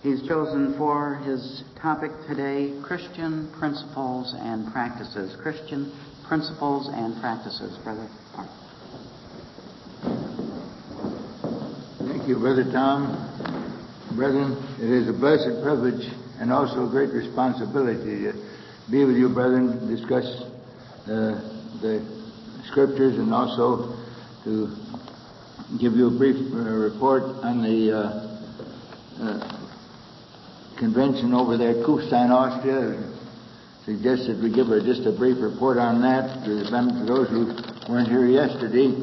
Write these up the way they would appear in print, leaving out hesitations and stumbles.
He's chosen for his topic today, Christian Principles and Practices. Christian Principles and Practices, Brother Mark. Thank you, Brother Tom. Brethren, it is a blessed privilege and also a great responsibility to be with you, brethren, discuss the Scriptures and also to give you a brief report on the convention over there at Kufstein, Austria. Suggested we give just a brief report on that to those who weren't here yesterday.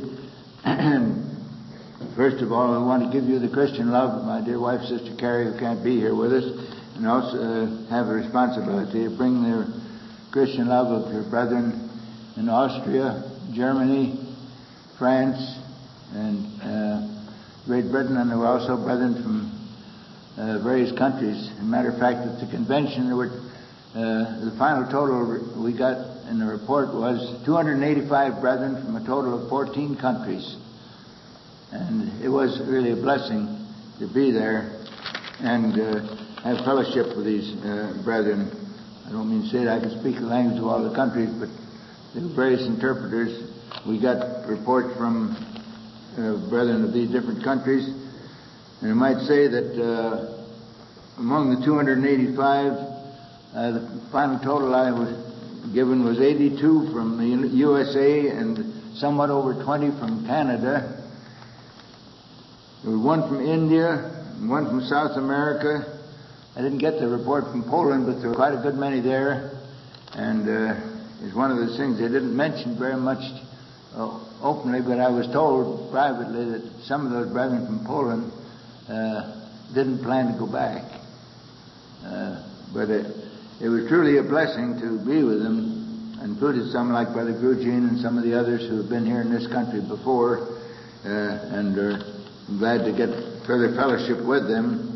First of all, I want to give you the Christian love of my dear wife, Sister Carrie, who can't be here with us, and also have a responsibility to bring the Christian love of her brethren in Austria, Germany, France, and Great Britain, and there were also brethren from various countries. As a matter of fact, at the convention, there were the final total we got in the report was 285 brethren from a total of 14 countries. And it was really a blessing to be there and have fellowship with these brethren. I don't mean to say that I can speak the language of all the countries, but there were various interpreters. We got reports from brethren of these different countries. And I might say that among the 285, the final total I was given was 82 from the USA and somewhat over 20 from Canada. There was one from India, and one from South America. I didn't get the report from Poland, but there were quite a good many there. And it's one of those things they didn't mention very much openly, but I was told privately that some of those brethren from Poland didn't plan to go back. But it was truly a blessing to be with them. I included some like Brother Grugin and some of the others who have been here in this country before, and I'm glad to get further fellowship with them.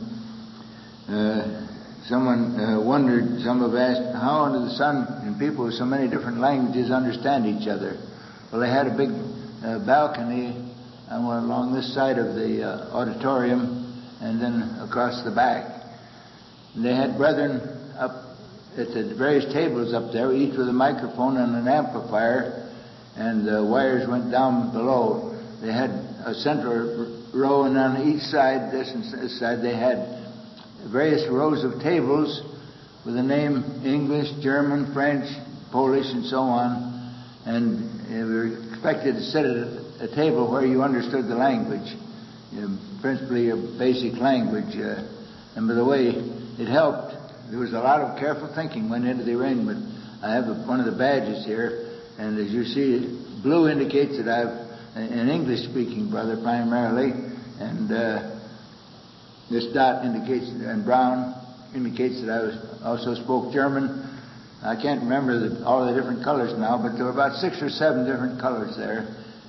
Someone wondered, some have asked, how under the sun can people with so many different languages understand each other? Well, they had a big balcony along this side of the auditorium and then across the back. And they had brethren up at the various tables up there, each with a microphone and an amplifier, and the wires went down below. They had a central row, and on each side, this and this side, they had various rows of tables with the name English, German, French, Polish, and so on. And we were expected to sit at a table where you understood the language, principally a basic language. And by the way, it helped. There was a lot of careful thinking went into the arrangement. I have one of the badges here, and as you see, blue indicates that I've an English-speaking brother primarily, and this dot indicates, and brown indicates that I also spoke German. I can't remember all the different colors now, but there were about 6 or 7 different colors there,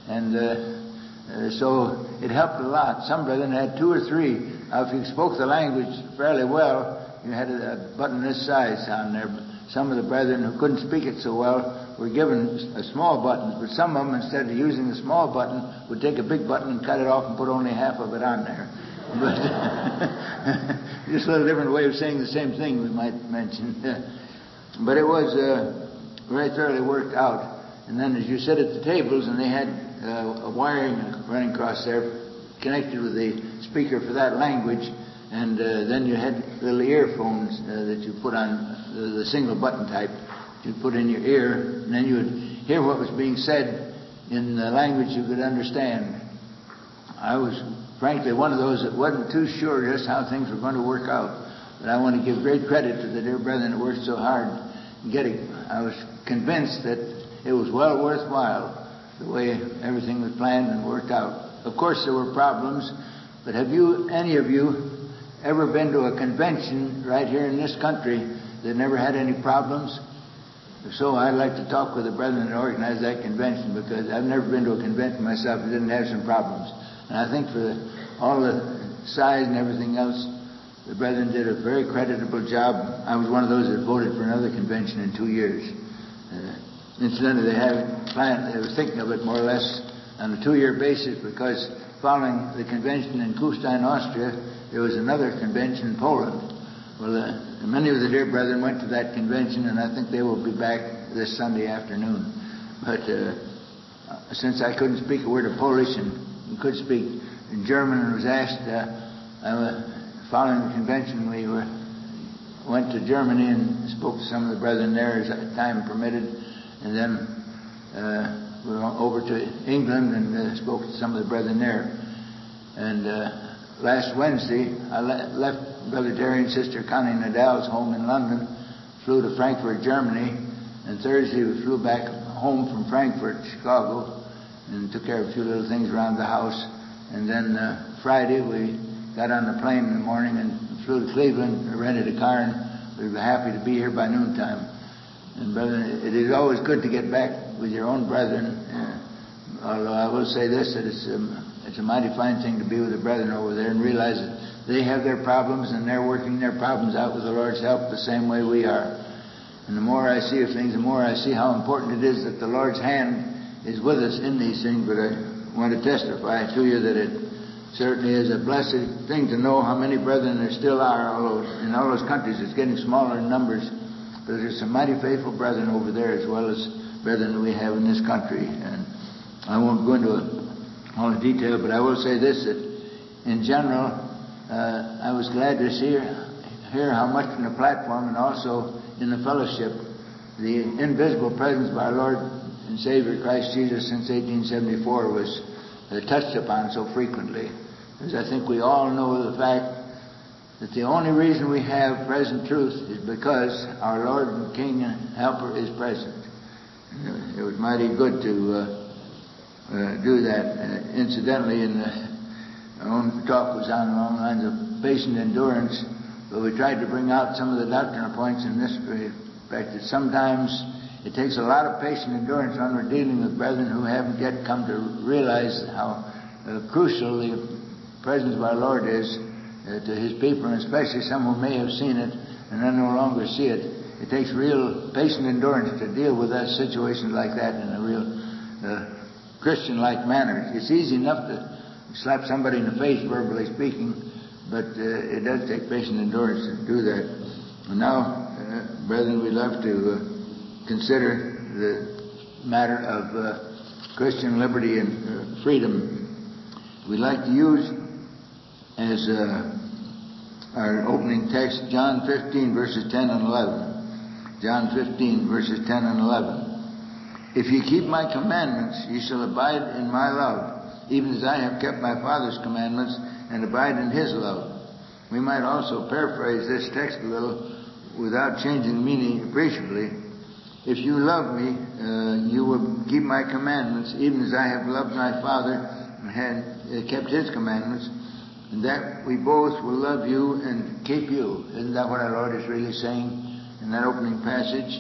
and so it helped a lot. Some brethren had 2 or 3. Now, if you spoke the language fairly well, you had a button this size on there. Some of the brethren who couldn't speak it so well were given a small button, but some of them, instead of using the small button, would take a big button and cut it off and put only half of it on there. But just a little different way of saying the same thing, we might mention. But it was very thoroughly worked out. And then as you sit at the tables, and they had a wiring running across there connected with the speaker for that language, and then you had little earphones that you put on, the single button type, you'd put in your ear, and then you would hear what was being said in the language you could understand. I was, frankly, one of those that wasn't too sure just how things were going to work out. But I want to give great credit to the dear brethren that worked so hard in getting. I was convinced that it was well worthwhile the way everything was planned and worked out. Of course, there were problems, but have you, any of you, ever been to a convention right here in this country that never had any problems? If so, I'd like to talk with the brethren that organized that convention, because I've never been to a convention myself that didn't have some problems. And I think for all the size and everything else, the brethren did a very creditable job. I was one of those that voted for another convention in 2 years. Incidentally, they had planned, they were thinking of it more or less on a 2-year basis, because following the convention in Kufstein, Austria, there was another convention in Poland. Well, many of the dear brethren went to that convention, and I think they will be back this Sunday afternoon. But since I couldn't speak a word of Polish and could speak in German and was asked, following the convention, we went to Germany and spoke to some of the brethren there as time permitted, and then we went over to England and spoke to some of the brethren there. And last Wednesday, I left Brother Terry and Sister Connie Nadal's home in London, flew to Frankfurt, Germany, and Thursday we flew back home from Frankfurt, Chicago, and took care of a few little things around the house. And then Friday we got on the plane in the morning and flew to Cleveland, rented a car, and we were happy to be here by noontime. And brethren, it is always good to get back with your own brethren. Although I will say this, that it's a mighty fine thing to be with the brethren over there and realize that they have their problems and they're working their problems out with the Lord's help the same way we are. And the more I see of things, the more I see how important it is that the Lord's hand is with us in these things. But I want to testify to you that it certainly is a blessed thing to know how many brethren there still are, although in all those countries it's getting smaller in numbers. But there's some mighty faithful brethren over there as well as brethren we have in this country. And I won't go into all the detail, but I will say this, that in general, I was glad to hear how much from the platform and also in the fellowship the invisible presence of our Lord and Savior Christ Jesus since 1874 was touched upon so frequently. Because I think we all know the fact that the only reason we have present truth is because our Lord and King and Helper is present. It was mighty good to do that. Incidentally, our own talk was on along the lines of patient endurance, but we tried to bring out some of the doctrinal points in this respect, that sometimes it takes a lot of patient endurance when we're dealing with brethren who haven't yet come to realize how crucial the presence of our Lord is to His people, and especially some who may have seen it and then no longer see it. It takes real patient endurance to deal with that situations like that in a real Christian-like manner. It's easy enough to slap somebody in the face, verbally speaking, but it does take patient endurance to do that. And now, brethren, we'd love to consider the matter of Christian liberty and freedom. We'd like to use as our opening text John 15 verses 10 and 11. John 15 verses 10 and 11. If ye keep my commandments, ye shall abide in my love, even as I have kept my Father's commandments and abide in His love. We might also paraphrase this text a little without changing the meaning appreciably. If you love me, you will keep my commandments, even as I have loved my Father and had kept His commandments, and that we both will love you and keep you. Isn't that what our Lord is really saying in that opening passage?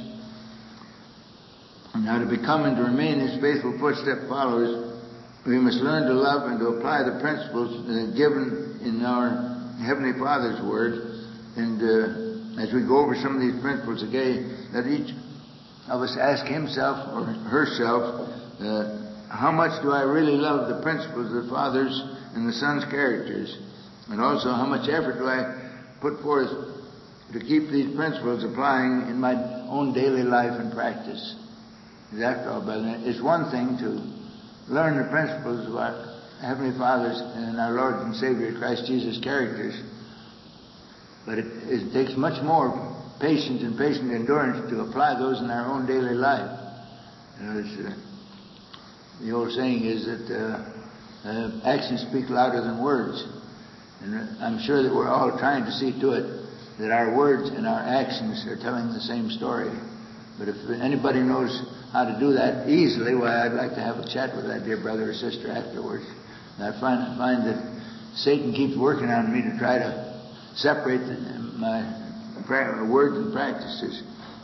Now, to become and to remain His faithful footstep followers, we must learn to love and to apply the principles given in our Heavenly Father's Word. And as we go over some of these principles again, let each of us ask himself or herself, how much do I really love the principles of the Father's and the Son's characters? And also, how much effort do I put forth to keep these principles applying in my own daily life and practice? After all, brethren, it's one thing to learn the principles of our Heavenly Father's and our Lord and Savior Christ Jesus' characters, but it takes much more patience and patient endurance to apply those in our own daily life. The old saying is that actions speak louder than words, and I'm sure that we're all trying to see to it that our words and our actions are telling the same story. But if anybody knows how to do that easily, why, I'd like to have a chat with that dear brother or sister afterwards. And I find that Satan keeps working on me to try to separate my words and practices.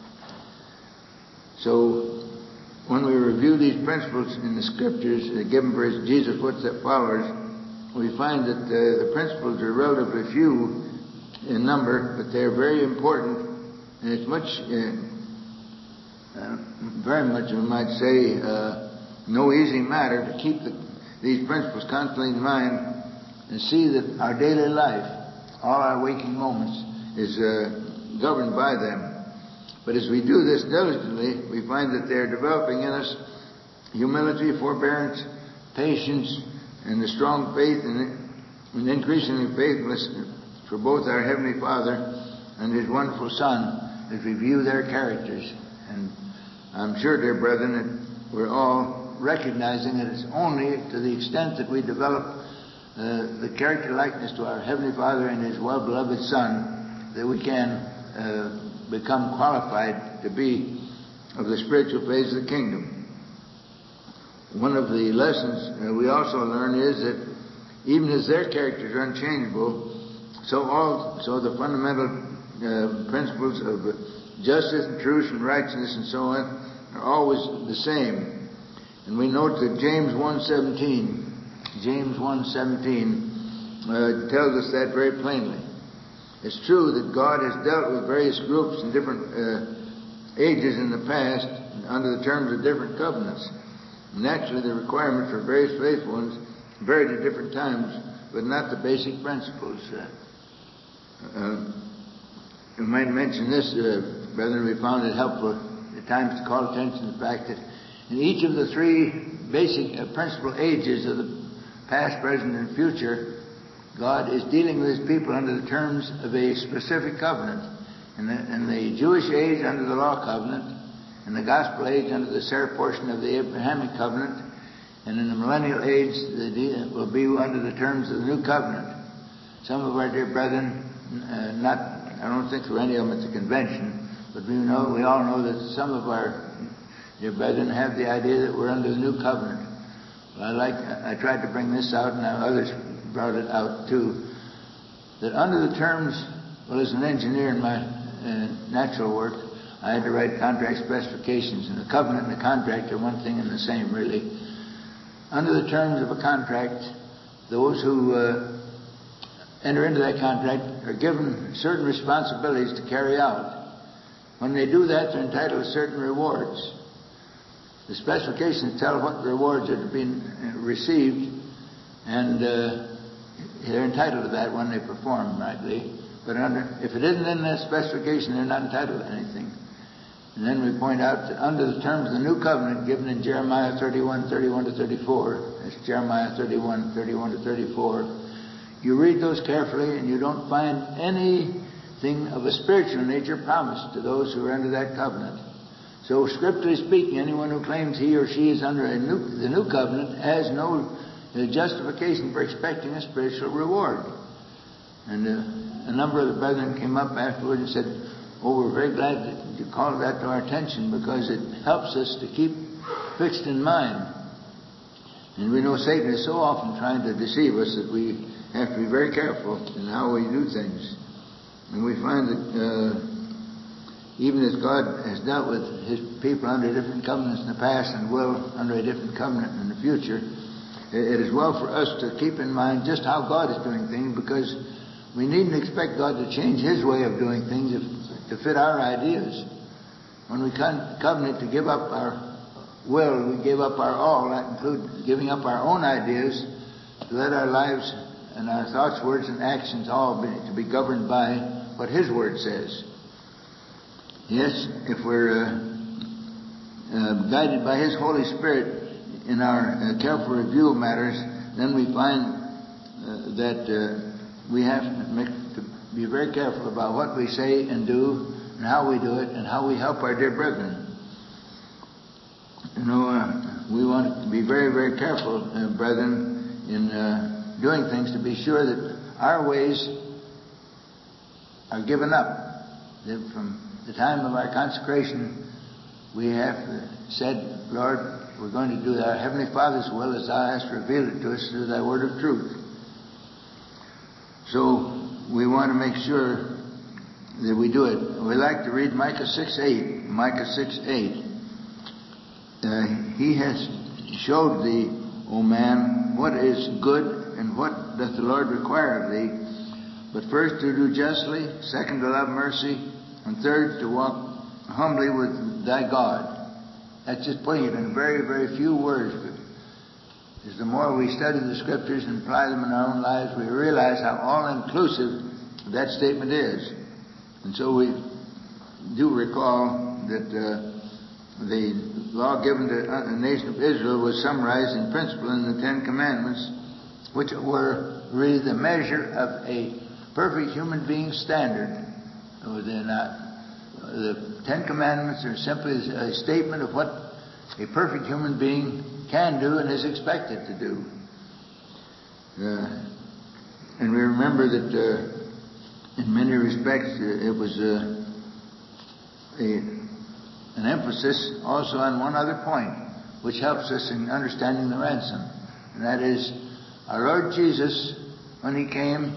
So, when we review these principles in the Scriptures given for Jesus' footstep followers, we find that the principles are relatively few in number, but they're very important, and it's very much, we might say, no easy matter to keep these principles constantly in mind and see that our daily life all our waking moments is governed by them. But as we do this diligently, we find that they're developing in us humility, forbearance, patience, and a strong faith and increasingly faithfulness for both our Heavenly Father and His wonderful Son as we view their characters. And I'm sure, dear brethren, that we're all recognizing that it's only to the extent that we develop the character likeness to our Heavenly Father and His well-beloved Son that we can become qualified to be of the spiritual phase of the kingdom. One of the lessons we also learn is that even as their characters are unchangeable, so the fundamental principles of justice and truth and righteousness and so on are always the same. And we note that James 1:17 tells us that very plainly. It's true that God has dealt with various groups in different ages in the past under the terms of different covenants. Naturally, the requirements for various faithful ones varied at different times, but not the basic principles. I might mention this, brethren, we found it helpful at times to call attention to the fact that in each of the three basic principal ages of the past, present, and future, God is dealing with His people under the terms of a specific covenant. In the Jewish age, under the law covenant. In the gospel age, under the Sarah portion of the Abrahamic covenant. And in the millennial age, it will be under the terms of the new covenant. Some of our dear brethren, I don't think there were any of them at the convention, but we all know that some of our dear brethren have the idea that we're under the new covenant. Well, I tried to bring this out, and others brought it out too, that under the terms, as an engineer in my natural work, I had to write contract specifications, and the covenant and the contract are one thing and the same, really. Under the terms of a contract, those who enter into that contract are given certain responsibilities to carry out. When they do that, they're entitled to certain rewards. The specifications tell what rewards are to be received, and they're entitled to that when they perform rightly. But if it isn't in that specification, they're not entitled to anything. And then we point out that under the terms of the new covenant given in Jeremiah 31:31-34, that's Jeremiah 31:31-34, you read those carefully and you don't find anything of a spiritual nature promised to those who are under that covenant. So, scripturally speaking, anyone who claims he or she is under the new covenant has no justification for expecting a spiritual reward. And a number of the brethren came up afterwards and said, we're very glad that you called that to our attention because it helps us to keep fixed in mind. And we know Satan is so often trying to deceive us that we have to be very careful in how we do things. And we find that even as God has dealt with His people under different covenants in the past and will under a different covenant in the future, it is well for us to keep in mind just how God is doing things, because we needn't expect God to change His way of doing things to fit our ideas. When we covenant to give up our will, we give up our all. That includes giving up our own ideas to let our lives and our thoughts, words, and actions all be governed by what His Word says. Yes, if we're guided by His Holy Spirit in our careful review of matters, then we find that we have to be very careful about what we say and do and how we do it and how we help our dear brethren. We want to be very, very careful, brethren, in doing things to be sure that our ways are given up. That from the time of our consecration, we have said, Lord, we're going to do our Heavenly Father's will as Thou hast revealed it to us through Thy word of truth. So we want to make sure that we do it. We like to read Micah 6:8. Micah 6:8. He has showed thee, O man, what is good and what doth the Lord require of thee. But first to do justly, second to love mercy, and third to walk humbly with thy God. That's just putting it in very, very few words. But as the more we study the Scriptures and apply them in our own lives, we realize how all-inclusive that statement is. And so we do recall that the law given to the nation of Israel was summarized in principle in the Ten Commandments, which were really the measure of a perfect human being standard. They're not. The Ten Commandments are simply a statement of what a perfect human being can do and is expected to do. And we remember that in many respects it was an emphasis also on one other point, which helps us in understanding the ransom. And that is, our Lord Jesus, when He came,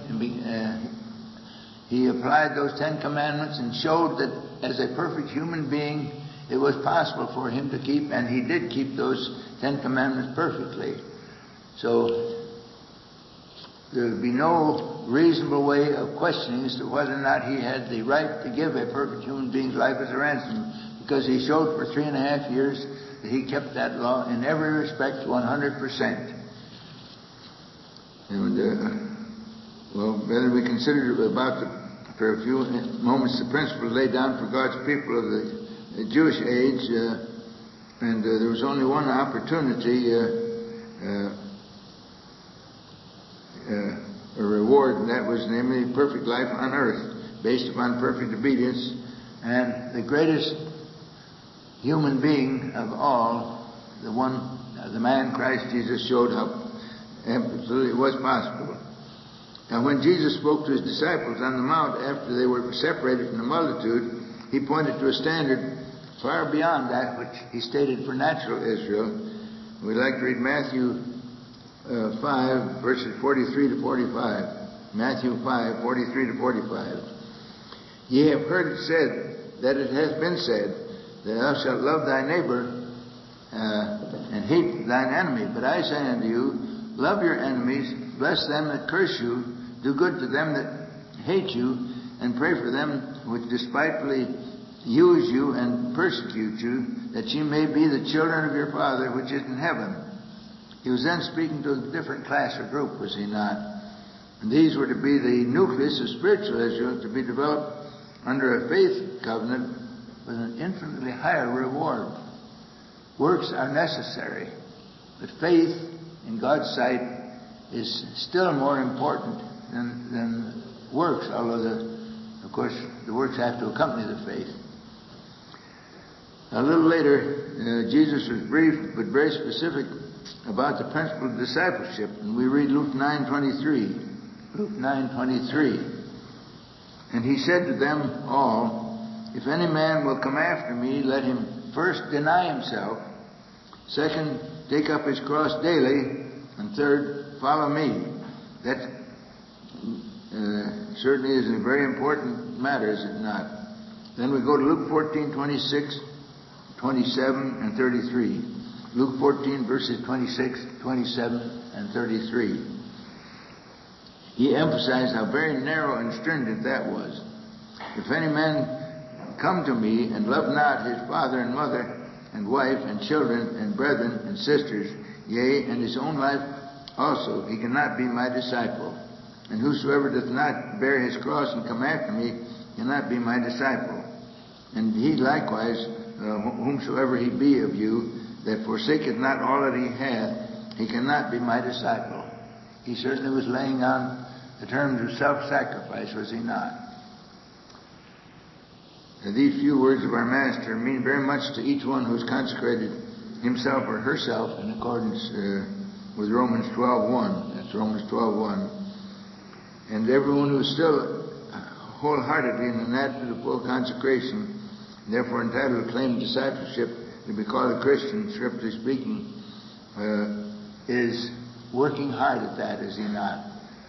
He applied those Ten Commandments and showed that as a perfect human being, it was possible for Him to keep, and He did keep those Ten Commandments perfectly. So there would be no reasonable way of questioning as to whether or not He had the right to give a perfect human being's life as a ransom, because He showed for 3.5 years that He kept that law in every respect 100%. And, well, whether we consider for a few moments the principle laid down for God's people of the Jewish age, and there was only one opportunity, a reward, and that was namely perfect life on earth, based upon perfect obedience. And the greatest human being of all, the man Christ Jesus, showed how absolutely it was possible. Now, when Jesus spoke to His disciples on the mount after they were separated from the multitude, He pointed to a standard far beyond that which He stated for natural Israel. We'd like to read Matthew 5, verses 43 to 45. Matthew 5, 43 to 45. Ye have heard it said that it has been said, that thou shalt love thy neighbor and hate thine enemy. But I say unto you, love your enemies, bless them that curse you, do good to them that hate you, and pray for them which despitefully use you and persecute you, that ye may be the children of your Father which is in heaven. He was then speaking to a different class or group, was He not? And these were to be the nucleus of spiritual Israel, to be developed under a faith covenant with an infinitely higher reward. Works are necessary, but faith in God's sight is still more important than works, although of course the works have to accompany the faith. A little later, Jesus was brief but very specific about the principle of discipleship, and we read Luke 9:23. Luke 9:23. And He said to them all, if any man will come after me, let him first deny himself, second, take up his cross daily, and third, follow me. That certainly is a very important matter, is it not? Then we go to Luke 14:26, 27, and 33. Luke 14, verses 26, 27, and 33. He emphasized how very narrow and stringent that was. If any man come to me and love not his father and mother and wife and children and brethren and sisters, yea, and his own life also, he cannot be my disciple. And whosoever doth not bear his cross and come after me cannot be my disciple. And he likewise, whomsoever he be of you, that forsaketh not all that he hath, he cannot be my disciple. He certainly was laying on the terms of self-sacrifice, was he not? These few words of our Master mean very much to each one who's consecrated himself or herself in accordance with Romans 12:1. That's Romans 12:1. And everyone who's still wholeheartedly in an attitude of full consecration, therefore entitled to claim discipleship, to be called a Christian, scripturally speaking, is working hard at that, is he not?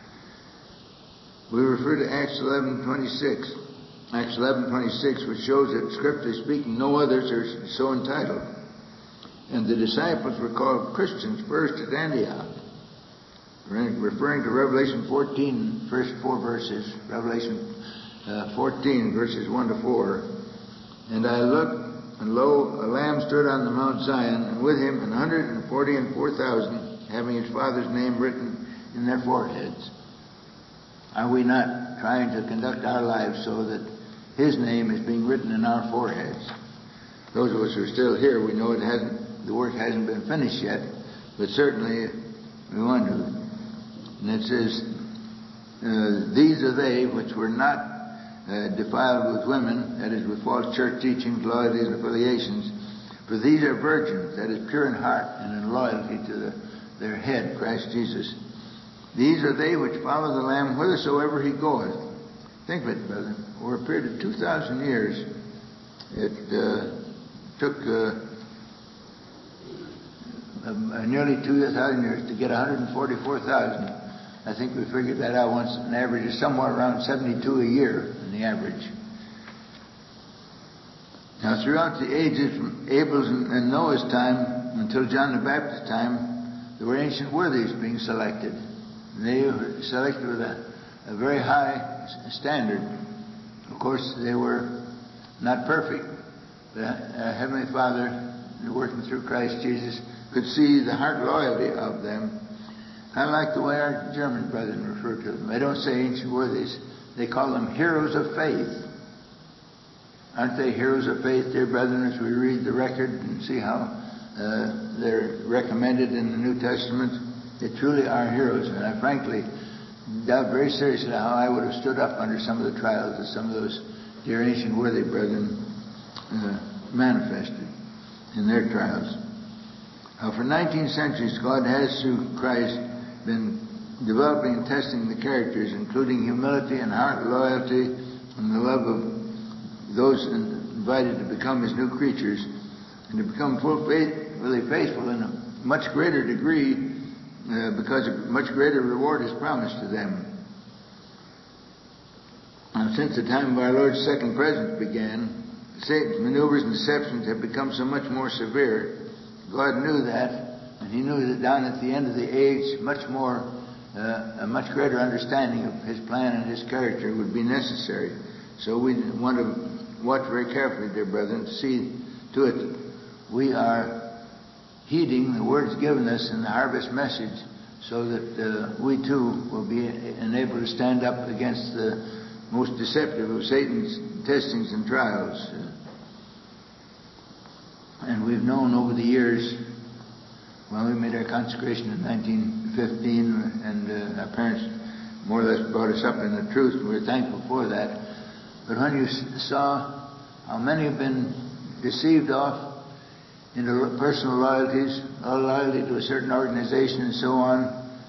We refer to Acts 11:26. Acts 11:26, which shows that, scripturally speaking, no others are so entitled. And the disciples were called Christians first at Antioch. Referring to Revelation 14, first 4 verses, Revelation 14, verses 1 to 4. And I looked, and lo, a Lamb stood on the Mount Zion, and with him 144,000, having his Father's name written in their foreheads. Are we not trying to conduct our lives so that His name is being written in our foreheads. Those of us who are still here, we know the work hasn't been finished yet, but certainly we want to. And it says, these are they which were not defiled with women, that is, with false church teachings, loyalties, and affiliations. For these are virgins, that is, pure in heart and in loyalty to their head, Christ Jesus. These are they which follow the Lamb whithersoever He goeth. Think of it, brother. Over a period of 2,000 years, it took nearly 2,000 years to get 144,000. I think we figured that out once. An average is somewhere around 72 a year in the average. Now, throughout the ages, from Abel's and Noah's time until John the Baptist's time, there were ancient worthies being selected. They were selected with a very high standard. Of course, they were not perfect. The Heavenly Father, working through Christ Jesus, could see the heart loyalty of them. I like the way our German brethren refer to them. They don't say ancient worthies. They call them heroes of faith. Aren't they heroes of faith, dear brethren, as we read the record and see how they're recommended in the New Testament? They truly are heroes. And I frankly doubt very seriously how I would have stood up under some of the trials that some of those dear ancient worthy brethren manifested in their trials. Now, for 19 centuries, God has, through Christ, been developing and testing the characters, including humility and heart loyalty and the love of those invited to become His new creatures and to become really faithful in a much greater degree because a much greater reward is promised to them. Now, since the time of our Lord's second presence began, Satan's maneuvers and deceptions have become so much more severe. God knew that, and He knew that down at the end of the age, a much greater understanding of His plan and His character would be necessary. So we want to watch very carefully, dear brethren, to see to it that we are heeding the words given us in the harvest message, so that we too will be enabled to stand up against the most deceptive of Satan's testings and trials. And we've known over the years, well, we made our consecration in 1915, and our parents more or less brought us up in the truth, and we're thankful for that. But when you saw how many have been deceived off into personal loyalties, loyalty to a certain organization and so on,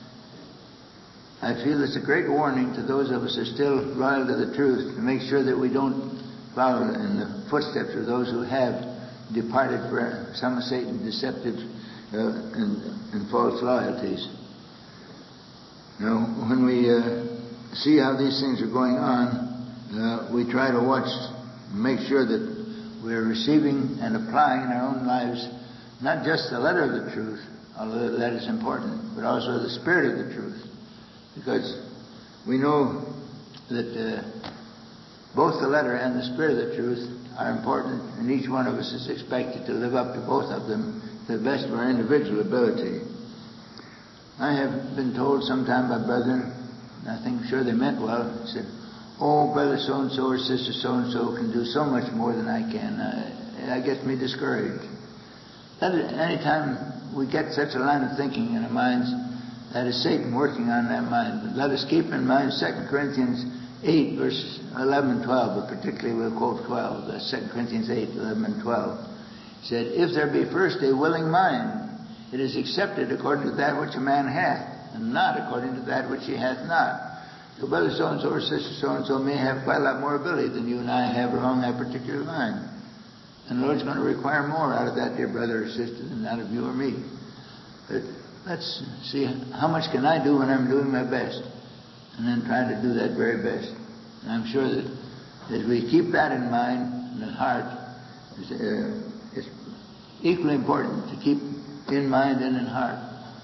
I feel it's a great warning to those of us who are still loyal to the truth, to make sure that we don't follow in the footsteps of those who have departed for some of Satan's deceptive and false loyalties. You know, when we see how these things are going on, we try to watch and make sure that we're receiving and applying in our own lives not just the letter of the truth, although that is important, but also the spirit of the truth. Because we know that both the letter and the spirit of the truth are important, and each one of us is expected to live up to both of them to the best of our individual ability. I have been told sometime by brethren, and I think sure they meant well, said, "Oh, brother so-and-so or sister so-and-so can do so much more than I can." That gets me discouraged. Anytime we get such a line of thinking in our minds, that is Satan working on that mind. But let us keep in mind 2 Corinthians 8, verses 11 and 12, but particularly we'll quote 12. That's 2 Corinthians 8, 11 and 12. It said, "If there be first a willing mind, it is accepted according to that which a man hath, and not according to that which he hath not." So brother so-and-so or sister so-and-so may have quite a lot more ability than you and I have along that particular line. And the Lord's going to require more out of that dear brother or sister than out of you or me. But let's see, how much can I do when I'm doing my best? And then try to do that very best. And I'm sure that as we keep that in mind, in the heart, it's equally important to keep in mind and in heart.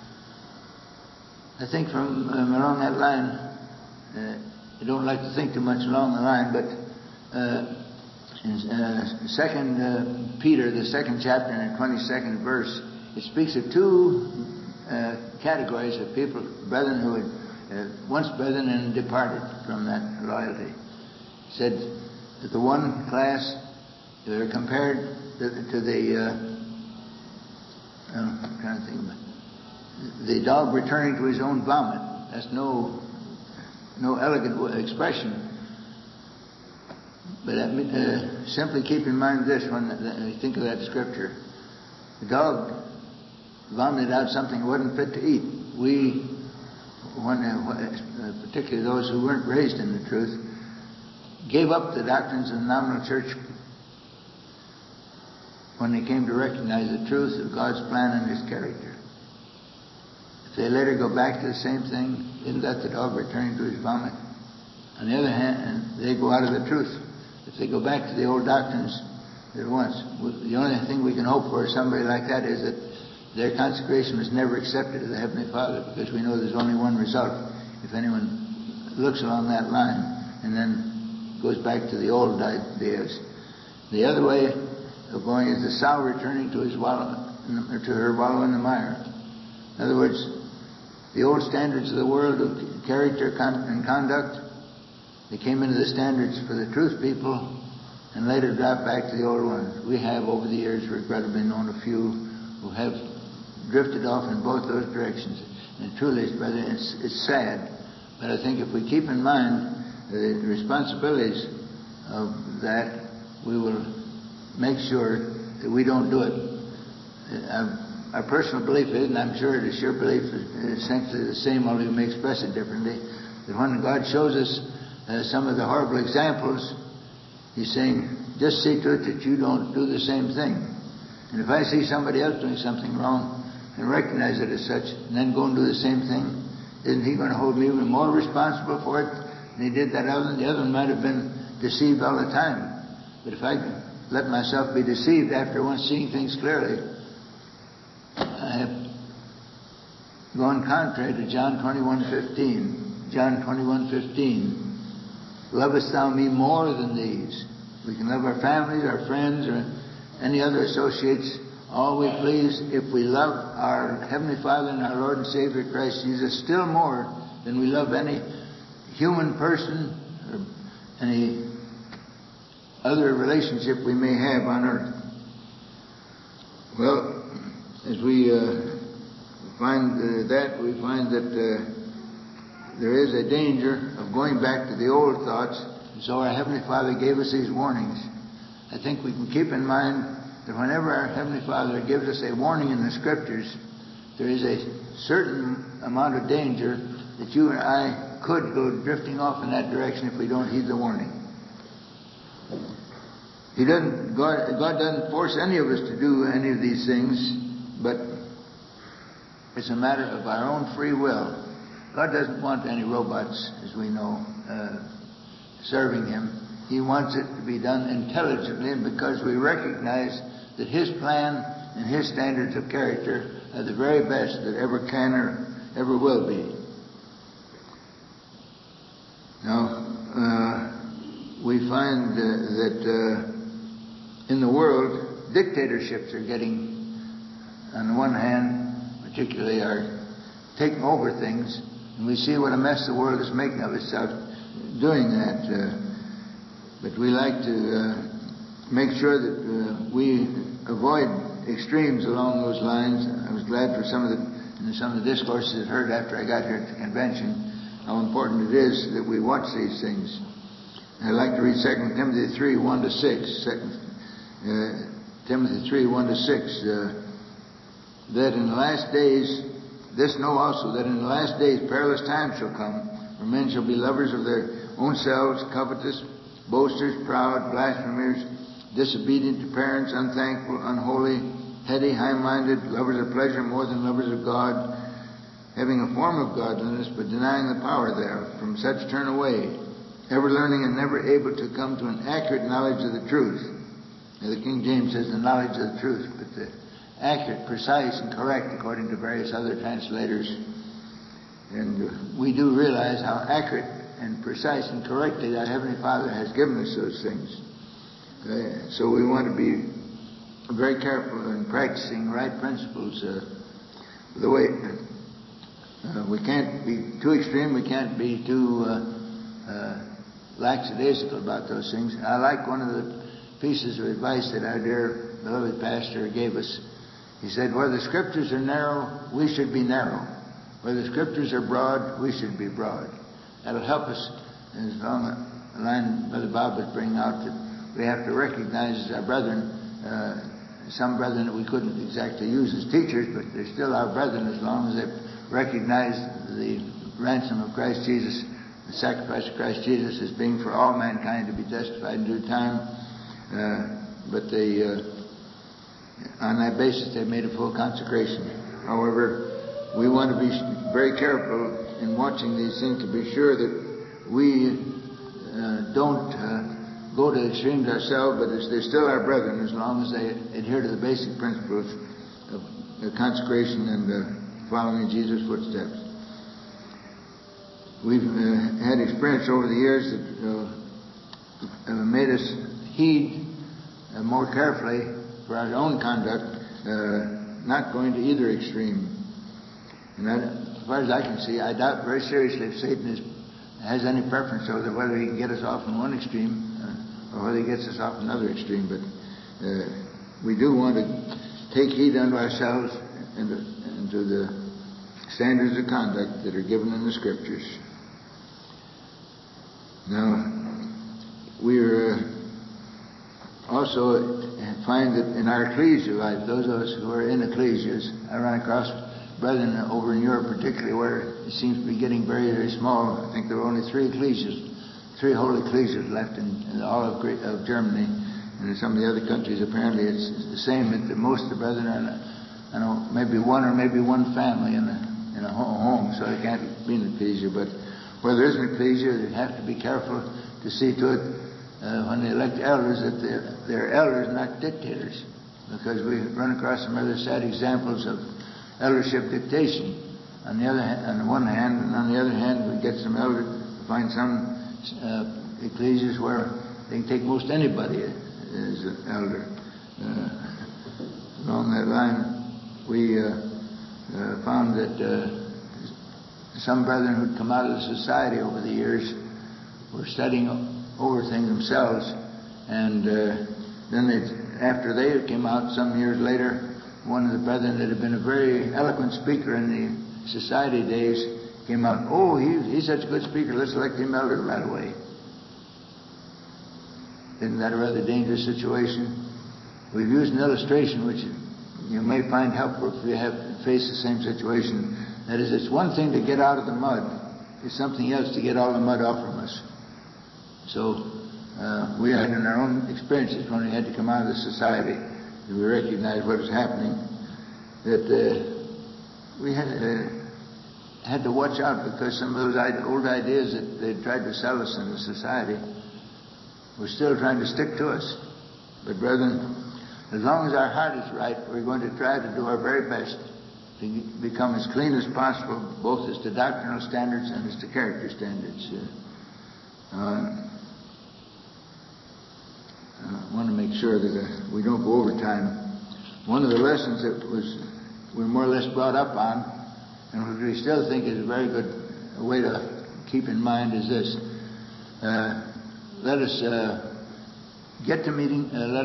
I think from along that line, I don't like to think too much along the line, but in 2 Peter, the 2nd chapter and the 22nd verse, it speaks of two categories of people, brethren who would once brethren and departed from that loyalty. He said that the one class, they were compared to I'm trying to think of it. The dog returning to his own vomit. That's no elegant expression. But simply keep in mind this when you think of that scripture. The dog vomited out something that wasn't fit to eat. We, particularly those who weren't raised in the truth, gave up the doctrines of the nominal church when they came to recognize the truth of God's plan and His character. If they later go back to the same thing, isn't that the dog returning to his vomit? On the other hand, they go out of the truth. If they go back to the old doctrines at once, the only thing we can hope for somebody like that is that their consecration was never accepted of the Heavenly Father, because we know there's only one result if anyone looks along that line and then goes back to the old ideas. The other way of going is the sow returning to her wallow in the mire. In other words, the old standards of the world of character and conduct, they came into the standards for the truth people and later dropped back to the old ones. We have over the years regrettably known a few who have drifted off in both those directions. And truly, brother, it's sad. But I think if we keep in mind the responsibilities of that, we will make sure that we don't do it. Our personal belief is, and I'm sure it is your belief, is essentially the same, only we may express it differently, that when God shows us some of the horrible examples, He's saying, just see to it that you don't do the same thing. And if I see somebody else doing something wrong and recognize it as such, and then go and do the same thing, isn't He going to hold me even more responsible for it than He did that other one? The other one might have been deceived all the time. But if I let myself be deceived after once seeing things clearly, I have gone contrary to John 21:15. John 21:15. Lovest thou me more than these? We can love our families, our friends, or any other associates, all we please, if we love our Heavenly Father and our Lord and Savior Christ Jesus still more than we love any human person or any other relationship we may have on earth. Well, as we find that, we find that there is a danger of going back to the old thoughts. And so our Heavenly Father gave us these warnings. I think we can keep in mind that whenever our Heavenly Father gives us a warning in the Scriptures, there is a certain amount of danger that you and I could go drifting off in that direction if we don't heed the warning. God doesn't force any of us to do any of these things, but it's a matter of our own free will. God doesn't want any robots, as we know, serving Him. He wants it to be done intelligently, and because we recognize that His plan and His standards of character are the very best that ever can or ever will be. Now, we find that in the world, dictatorships are getting, on the one hand, particularly are taking over things, and we see what a mess the world is making of itself doing that. But we like to make sure that we avoid extremes along those lines. I was glad for some of the discourses I heard after I got here at the convention, how important it is that we watch these things. I'd like to read 2 Timothy 3:1-6. 2 Timothy 3:1-6. That in the last days, this know also, that in the last days perilous times shall come, for men shall be lovers of their own selves, covetous, boasters, proud, blasphemers, disobedient to parents, unthankful, unholy, heady, high-minded, lovers of pleasure more than lovers of God, having a form of godliness, but denying the power thereof. From such turn away, ever learning and never able to come to an accurate knowledge of the truth. Now, the King James says the knowledge of the truth, but the accurate, precise, and correct, according to various other translators. And we do realize how accurate and precise and correctly our Heavenly Father has given us those things. So we want to be very careful in practicing right principles. The way We can't be too extreme. We can't be too lackadaisical about those things. I like one of the pieces of advice that our dear beloved pastor gave us. He said, where the scriptures are narrow, we should be narrow. Where the scriptures are broad, we should be broad. That'll help us as long as the line Brother Bob would bring out that we have to recognize as our brethren, some brethren that we couldn't exactly use as teachers, but they're still our brethren as long as they recognize the ransom of Christ Jesus, the sacrifice of Christ Jesus as being for all mankind to be justified in due time. But they, on that basis, they made a full consecration. However, we want to be very careful in watching these things to be sure that we don't go to the extremes ourselves, but they're still our brethren as long as they adhere to the basic principles of consecration and following Jesus' footsteps. We've had experience over the years that made us heed more carefully for our own conduct, not going to either extreme. And as far as I can see, I doubt very seriously if Satan has any preference over whether he can get us off in one extreme or whether he gets us off another extreme. But we do want to take heed unto ourselves and to the standards of conduct that are given in the Scriptures. Now, we're also find that in our ecclesial life, those of us who are in ecclesias, I run across brethren over in Europe particularly where it seems to be getting very, very small. I think there are only 3 whole ecclesias left in all of Germany. And in some of the other countries, apparently it's the same. That most of the brethren are, maybe one or maybe one family in a home, so they can't be in an ecclesia. But where there is an ecclesia, they have to be careful to see to it when they elect elders that they're elders, not dictators. Because we run across some other sad examples of eldership dictation. On the one hand, and on the other hand, we get some find some ecclesias where they can take most anybody as an elder. Along that line, we found that some brethren who'd come out of the society over the years were studying over things themselves, and then after they came out some years later, one of the brethren that had been a very eloquent speaker in the society days came out, oh, he's such a good speaker, let's elect him elder right away. Isn't that a rather dangerous situation? We've used an illustration which you may find helpful if you have faced the same situation. That is, it's one thing to get out of the mud. It's something else to get all the mud off from us. So we had in our own experiences when we had to come out of the society, we recognized what was happening, that we had to watch out because some of those old ideas that they tried to sell us in the society were still trying to stick to us. But brethren, as long as our heart is right, we're going to try to do our very best to become as clean as possible, both as to doctrinal standards and as to character standards. I want to make sure that we don't go over time. One of the lessons that we're more or less brought up on, and which we still think is a very good way to keep in mind, is this. Let us get to meeting,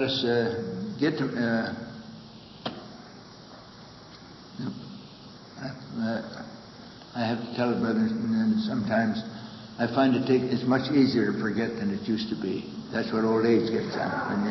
I have to tell the brothers, and sometimes I find it's much easier to forget than it used to be. That's what old age gets on.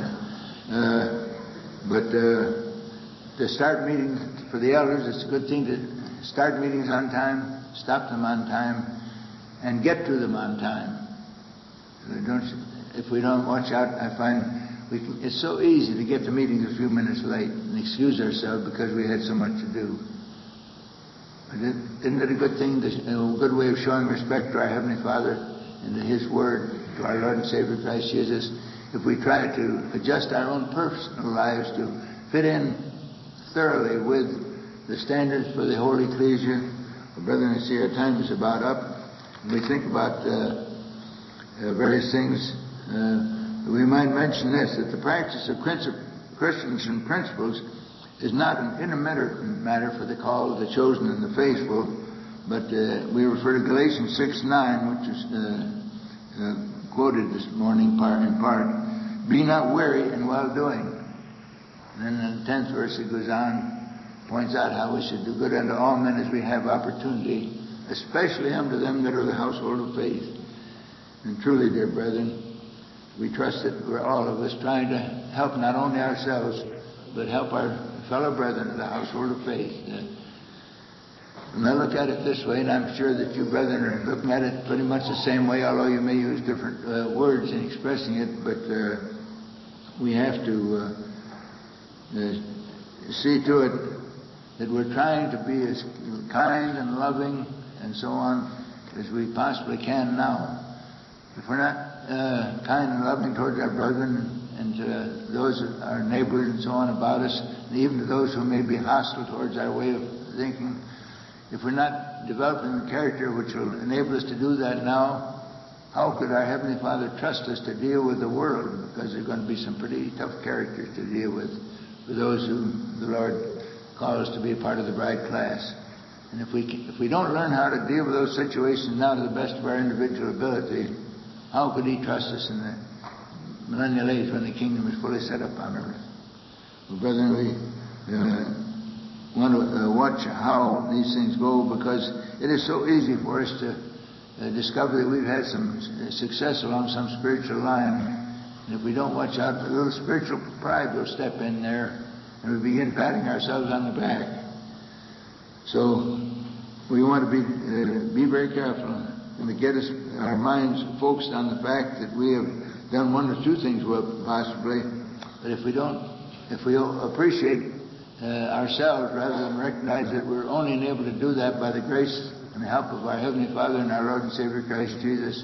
But to start meetings for the elders, it's a good thing to start meetings on time, stop them on time, and get to them on time. If we don't watch out, I find it's so easy to get to meetings a few minutes late and excuse ourselves because we had so much to do. But isn't it a good thing, a good way of showing respect to our Heavenly Father and to His Word, to our Lord and Savior Christ Jesus, if we try to adjust our own personal lives to fit in thoroughly with the standards for the Holy Ecclesia? Well, brethren, I see our time is about up. When we think about various things, we might mention this, that the practice of Christian principles is not an intermediate matter for the called, the chosen, and the faithful, But we refer to Galatians 6:9, which is quoted this morning in part. Be not weary in well-doing. And then in the 10th verse it goes on, points out how we should do good unto all men as we have opportunity, especially unto them that are the household of faith. And truly, dear brethren, we trust that we're all of us trying to help not only ourselves, but help our fellow brethren of the household of faith. And I look at it this way, and I'm sure that you brethren are looking at it pretty much the same way, although you may use different words in expressing it, but we have to see to it that we're trying to be as kind and loving and so on as we possibly can now. If we're not kind and loving towards our brethren and to those, our neighbors and so on about us, and even to those who may be hostile towards our way of thinking, if we're not developing the character which will enable us to do that now, how could our Heavenly Father trust us to deal with the world? Because there are going to be some pretty tough characters to deal with for those whom the Lord calls to be a part of the bride class. And if we don't learn how to deal with those situations now to the best of our individual ability, how could He trust us in the millennial age when the kingdom is fully set up on earth? Well, brethren, we want to watch how these things go, because it is so easy for us to discover that we've had some success along some spiritual line. And if we don't watch out, a little spiritual pride will step in there, and we begin patting ourselves on the back. So we want to be very careful and to get our minds focused on the fact that we have done one or two things well, possibly, but if we appreciate ourselves rather than recognize that we're only enabled to do that by the grace and the help of our Heavenly Father and our Lord and Savior Christ Jesus,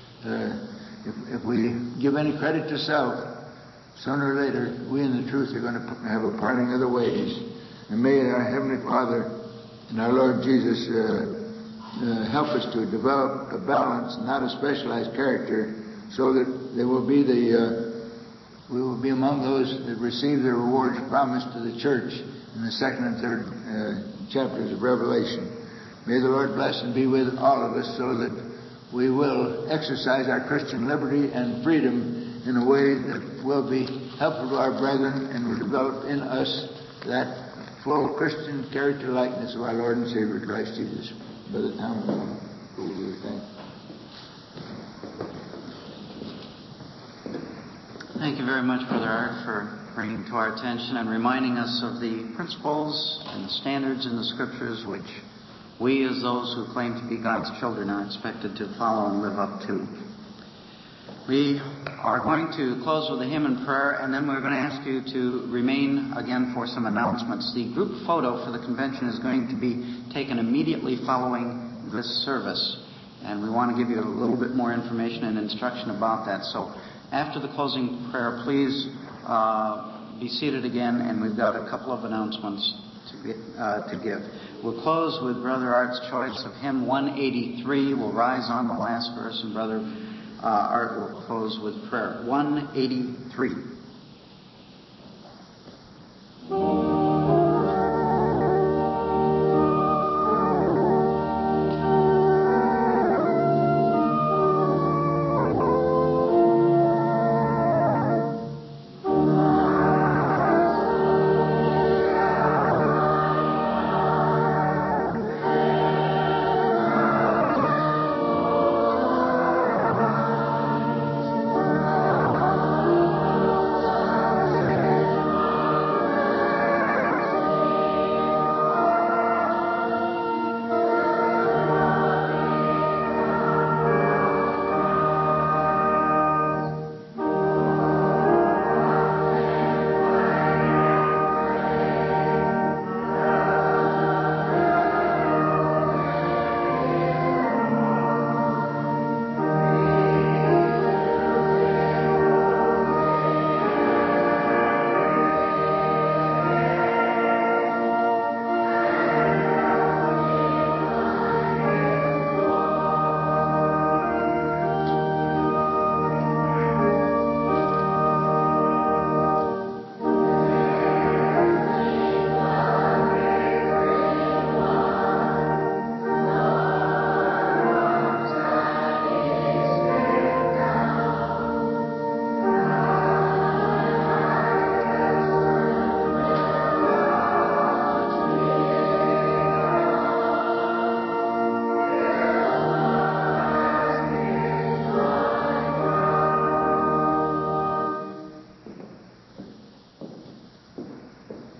if we give any credit to self, sooner or later we in the truth are going to have a parting of the ways. And may our Heavenly Father and our Lord Jesus help us to develop a balanced, not a specialized character, so that we will be among those that receive the rewards promised to the church in the 2nd and 3rd chapters of Revelation. May the Lord bless and be with all of us, so that we will exercise our Christian liberty and freedom in a way that will be helpful to our brethren and will develop in us that full Christian character likeness of our Lord and Savior Christ Jesus. Brother Thomas, thank you very much, Brother Art, for bringing to our attention and reminding us of the principles and the standards in the Scriptures which we, as those who claim to be God's children, are expected to follow and live up to. We are going to close with a hymn and prayer, and then we're going to ask you to remain again for some announcements. The group photo for the convention is going to be taken immediately following this service, and we want to give you a little bit more information and instruction about that. So after the closing prayer, please be seated again, and we've got a couple of announcements to give. We'll close with Brother Art's choice of hymn 183. We'll rise on the last verse, and Brother Art will close with prayer. 183.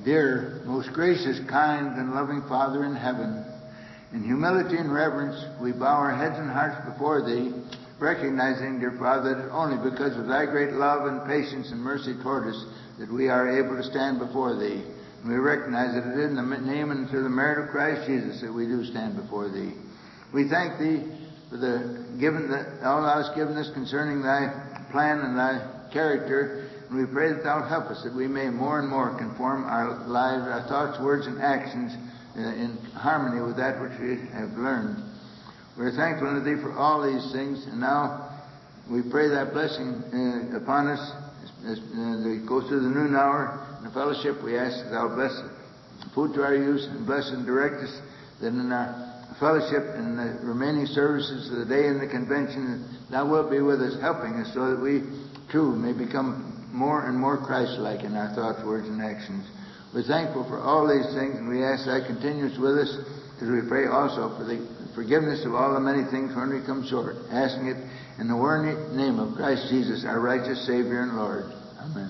Dear, most gracious, kind, and loving Father in heaven, in humility and reverence, we bow our heads and hearts before Thee, recognizing, dear Father, that only because of Thy great love and patience and mercy toward us that we are able to stand before Thee. And we recognize that it is in the name and through the merit of Christ Jesus that we do stand before Thee. We thank Thee for all Thou hast given us concerning Thy plan and Thy character, and we pray that Thou help us, that we may more and more conform our lives, our thoughts, words, and actions in harmony with that which we have learned. We're thankful unto Thee for all these things, and now we pray Thy blessing upon us as we go through the noon hour in the fellowship. We ask that Thou bless the food to our use and bless and direct us, that in our fellowship and the remaining services of the day in the convention, Thou wilt be with us, helping us so that we too may become more and more Christ-like in our thoughts, words, and actions. We're thankful for all these things, and we ask Thy continuance with us as we pray also for the forgiveness of all the many things when we come short, asking it in the worthy name of Christ Jesus, our righteous Savior and Lord. Amen.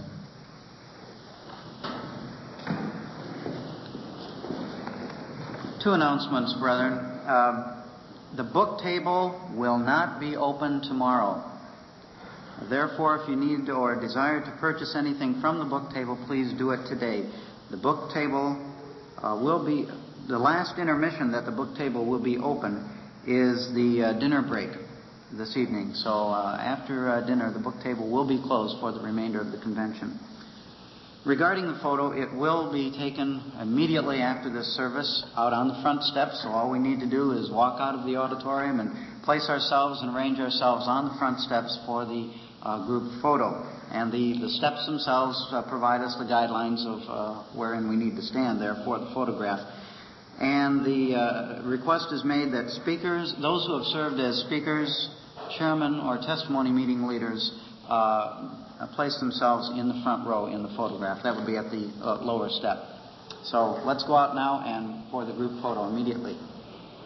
Two announcements, brethren. The book table will not be open tomorrow. Therefore, if you need or desire to purchase anything from the book table, please do it today. The book table will be, the last intermission that the book table will be open is the dinner break this evening. So after dinner, the book table will be closed for the remainder of the convention. Regarding the photo, it will be taken immediately after this service out on the front steps. So all we need to do is walk out of the auditorium and place ourselves and arrange ourselves on the front steps for the group photo. And the steps themselves provide us the guidelines of wherein we need to stand there for the photograph. And the request is made that speakers, those who have served as speakers, chairmen, or testimony meeting leaders, place themselves in the front row in the photograph. That would be at the lower step. So let's go out now and for the group photo immediately.